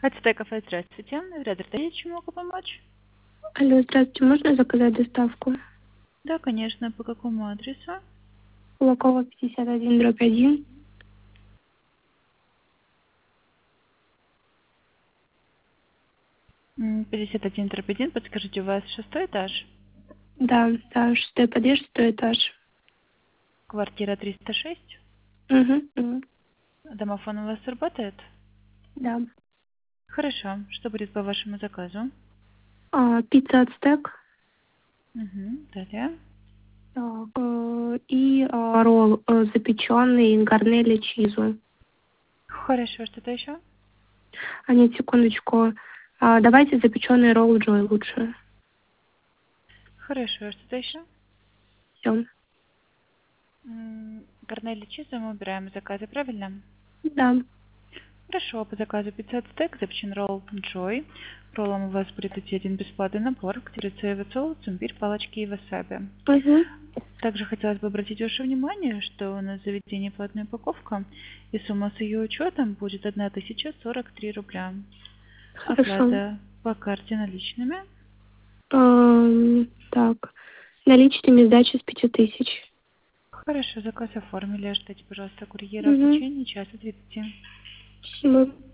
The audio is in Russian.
Ацтек кафе, здравствуйте. Рядом чем могу помочь? Алло, здравствуйте, можно заказать доставку? Да, конечно. По какому адресу? Кулакова, 51/1. 51/1. Подскажите, у вас 6-й этаж? Да, 6-й подъезд, 6-й этаж. Квартира 306? Угу. Домофон у вас работает? Да. Хорошо. Что будет по вашему заказу? Пицца ацтек. Далее. Так, и ролл запеченный гарнели чизу. Хорошо. Что-то еще? Нет, секундочку. Давайте запеченный ролл Джой лучше. Хорошо. Что-то еще? Все. Корнели чиза мы убираем из заказа, правильно? Да. Хорошо, по заказу пицца ацтек, запечен ролл Джой. Роллом у вас будет идти один бесплатный набор, где соевый соус, имбирь, палочки и васаби. Угу. Также хотелось бы обратить ваше внимание, что у нас в заведении платная упаковка, и сумма с ее учетом будет 1043 рубля. Хорошо. Оплата по карте наличными. Так. Наличными сдачи с 5000. Хорошо, заказ оформили. Ждите, пожалуйста, курьера в Угу. течение часа 30. Спасибо.